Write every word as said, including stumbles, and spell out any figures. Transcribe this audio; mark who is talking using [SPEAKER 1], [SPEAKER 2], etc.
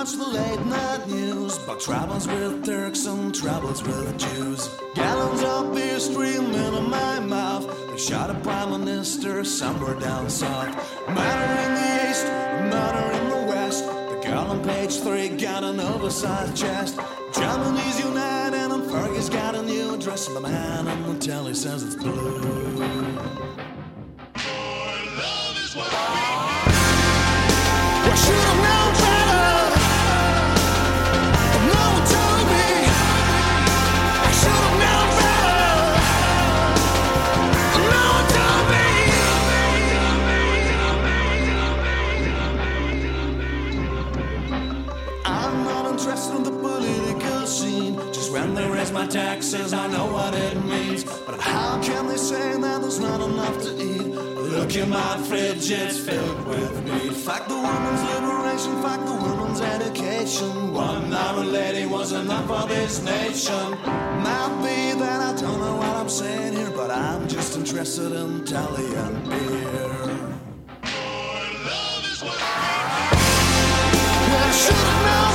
[SPEAKER 1] watch the late night news about troubles with Turks and troubles with Jews. Gallons of beer streaming in my mouth. They shot a prime minister somewhere down south. Murder in the east, murder in the west. The girl on page three got an oversized chest. Germany's united and Fergie's got a new dress. And the man on the telly says it's blue. I should have known better. No one told me. I should have known better. No one told me. I'm not interested in the political scene. Just when they raise my taxes, I know what it means. But how can they say that there's not enough to eat? Look in my fridge, it's filled with meat. Fuck the woman's liberation, fuck the woman's education. One hour lady was enough for this nation. Might be that I don't know what I'm saying here, but I'm just interested in Italian beer. Love is what I should have known.